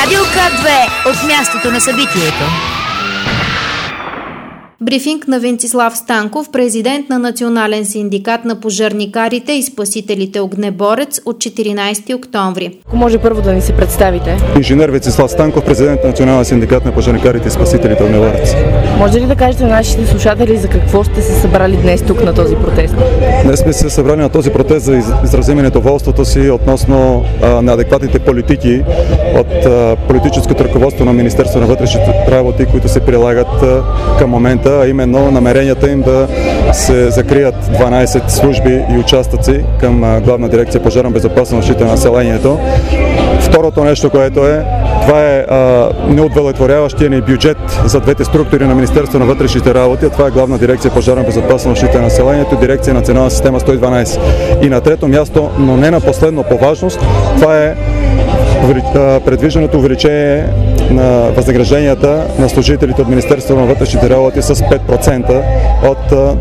Радио К2 от мястото на събитието. Брифинг на Венцислав Станков, президент на Национален синдикат на пожарникарите и спасителите Огнеборец от 14 октомври. Ако може първо да ни се представите. Инженер Венцислав Станков, президент на Национален синдикат на пожарникарите и спасителите Огнеборец. Може ли да кажете на нашите слушатели за какво сте се събрали днес тук на този протест? Днес сме се събрали на този протест за изразим недоволството си относно неадекватните политики от политическото ръководство на Министерство на вътрешните работи, които се прилагат към момента, а именно намеренията им да се закрият 12 служби и участъци към Главна дирекция пожарна безопасност и защита на населението. Второто нещо, което това е неудовлетворяващия ни бюджет за двете структури на Министерство на вътрешните работи, а това е Главна дирекция пожарна безопасност и защита на населението, дирекция Национална система 112. И на трето място, но не на последно по важност, това е предвижданото увеличение на възнагражденията на служителите от Министерството на вътрешните работи с 5% от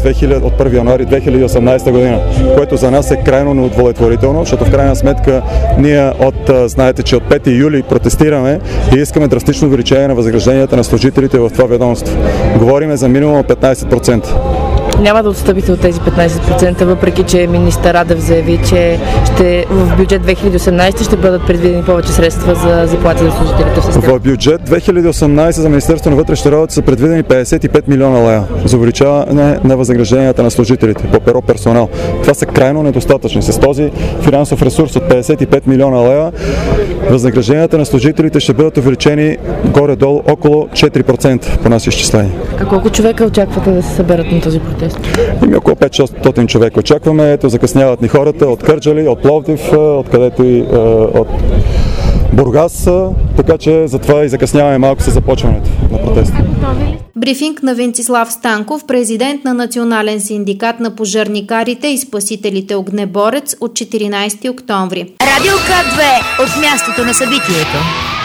1 януари 2018 година, което за нас е крайно неудовлетворително, защото в крайна сметка ние знаете, че от 5 юли протестираме и искаме драстично увеличение на възнагражденията на служителите в това ведомство. Говориме за минимум 15%. Няма да отстъпите от тези 15%, въпреки че министър Радев заяви, че в бюджет 2018 ще бъдат предвидени повече средства за заплати за служителите в системата. В бюджет 2018 за Министерството на вътрешните работи са предвидени 55 милиона лева за увеличаване на възнагражденията на служителите по перо персонал. Това са крайно недостатъчни. С този финансов ресурс от 55 милиона лева възнагражденията на служителите ще бъдат увеличени горе-долу около 4% по наши изчисления. А колко човека очаквате да се съберат на този протест? Около 500 човека очакваме. Ето, закъсняват ни хората от Кърджали, от Пловдив, откъдето и от Бургас, така че затова и закъсняваме малко с започването на протеста. Брифинг на Венцислав Станков, президент на Национален синдикат на пожарникарите и спасителите Огнеборец от 14 октомври. Радио К2 от мястото на събитието.